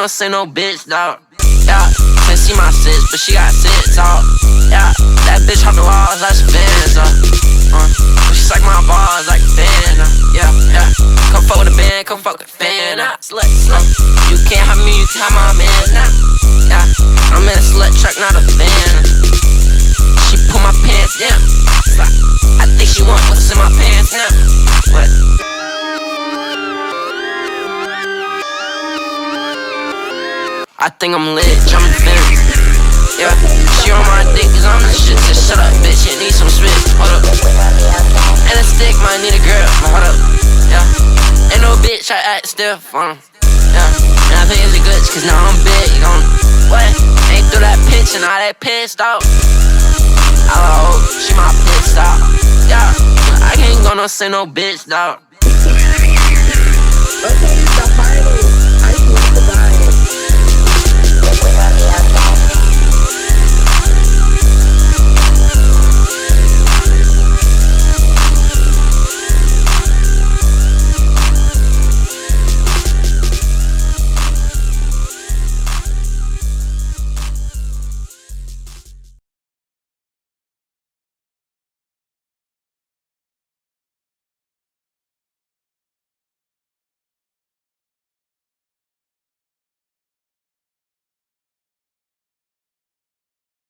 gonna say no bitch, dawg. Yeah, can't see my sis, but she got sis, dawg. Yeah, that bitch off the walls like she fans, she suck my balls like a fan, yeah, yeah. Come fuck with the band, come fuck with the fan, slut, you can't have me, you can have my man, yeah. I'm in a slut truck, not a van. She pull my pants down, I think she want what's in my pants now. What? I think I'm lit, jumping fence. Yeah, she on my dick cause I'm the shit. Just shut up, bitch, it need some switch. Hold up. And a stick might need a girl. Hold up. Yeah, ain't no bitch, I act stiff on 'em. Yeah, and I think it's a glitch cause now I'm big on 'em. What? Ain't through that pitch and all that pissed off. I hope she my pit stop. Yeah, I can't gonna say no bitch, dawg.